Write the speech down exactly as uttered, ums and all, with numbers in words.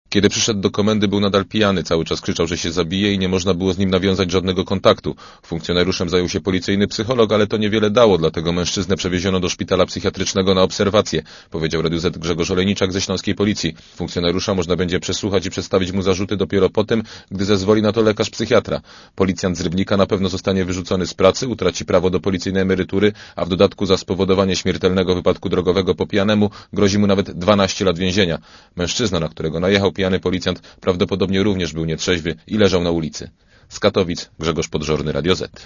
Kiedy przyszedł do komendy, był nadal pijany, cały czas krzyczał, że się zabije i nie można było z nim nawiązać żadnego kontaktu. Funkcjonariuszem zajął się policyjny psycholog, ale to niewiele dało, dlatego mężczyznę przewieziono do szpitala psychiatrycznego na obserwację, powiedział Radiu Z Grzegorz Olejniczak ze Śląskiej Policji. Funkcjonariusza można będzie przesłuchać i przedstawić mu zarzuty dopiero po tym, gdy zezwoli na to lekarz psychiatra. Policjant z Rybnika na pewno zostanie wyrzucony z pracy, utraci prawo do policyjnej emerytury, a w dodatku za spowodowanie śmiertelnego wypadku drogowego po pijanemu grozi mu nawet dwanaście lat więzienia. Mężczyzna, na którego najechał pijany policjant, prawdopodobnie również był nietrzeźwy i leżał na ulicy. Z Katowic Grzegorz Podżorny, Radio Z.